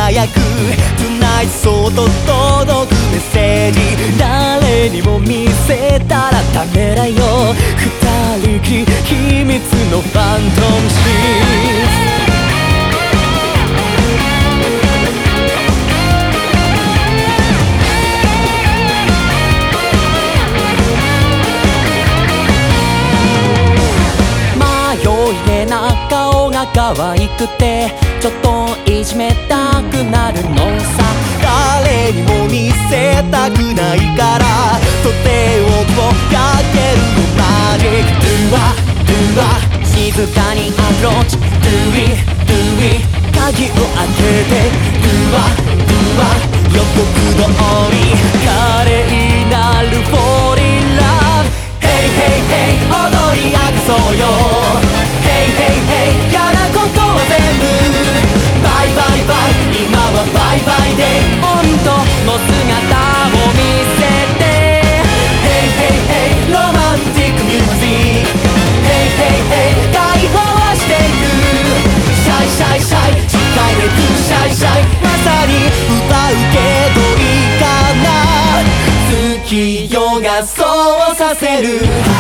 輝く Tonight そっと届くメッセージ誰にも見せたらダメだよ二人きり秘密のファントムシーズ顔が可愛くてちょっといじめたくなるのさ誰にも見せたくないからとてをかけるのマジック Do it 静かにアプローチ Do it 鍵を開けて Do it 予告通り華麗なる Fall in Love Hey hey hey 踊り明かそうよ嫌なことは全部バイバイバイ今はバイバイで本当の姿を見せて Hey hey hey ロマンティックミュージック Hey hey hey 解放していくシャイシャイシャイ近いでくシャイシャイまさに奪うけどいいかな月夜がそうさせる